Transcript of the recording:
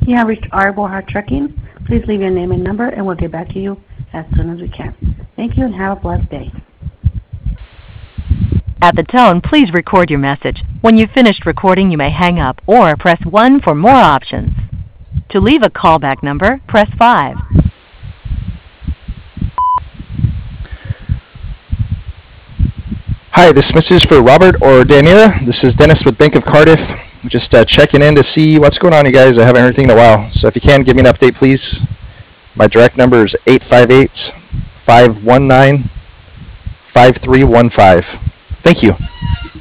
You have reached Arbor Hard Trucking. Please leave your name and number, and we'll get back to you as soon as we can. Thank you, and have a blessed day. At the tone, please record your message. When you've finished recording, you may hang up or press 1 for more options. To leave a callback number, press 5. Hi, this message is for Robert or Danira. This is Dennis with Bank of Cardiff. Just checking in to see what's going on, you guys. I haven't heard anything in a while. So if you can, give me an update, please. My direct number is 858-519-5315. Thank you.